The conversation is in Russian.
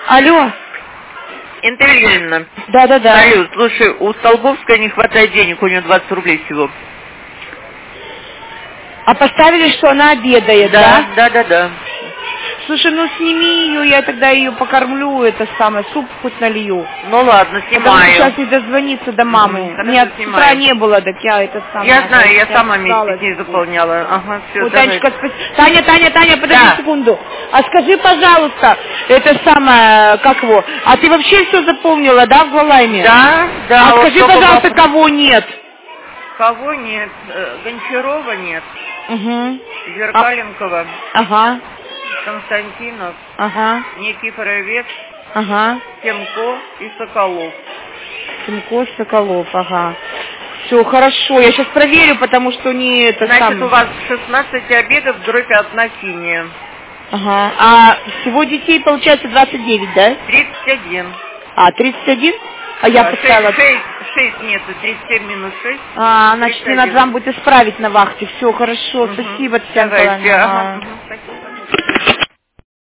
Алло. Интервью Юрьевна. Да. Салют, слушай, у Столбовской не хватает денег, у нее 20 рублей всего. А поставили, что она обедает, да? Да. Слушай, ну сними ее, я тогда ее покормлю, это самое, суп хоть налью. Ну ладно, Потому снимаю. что сейчас не дозвониться до мамы. Хорошо, Меня с утра не было, так я это самое. Я знаю, я сама встала. вместе с ней заполняла. Ага, все, Вот, давай. Танечка, Таня, подожди Да. секунду. А скажи, пожалуйста, это самое, как его, а ты вообще все запомнила, да, в Глалайме? Да. А вот скажи, пожалуйста, кого нет? Кого нет? Гончарова нет. Угу. Зеркаленкова. Ага. Константинов. Ага. Никифоровец. Ага. Семко и Соколов. Семко, Соколов, ага. Все, хорошо, я сейчас проверю, потому что не это Значит, самое. у вас 16 обедов, дробь 1 синяя. Ага. А всего детей получается 29, да? 31. А, 31? А я поставила... 6 нету, 37 минус 6. А, значит, мне надо вам будет исправить на вахте. Все, хорошо, спасибо, Татьяна Давайте, Николаевна. ага.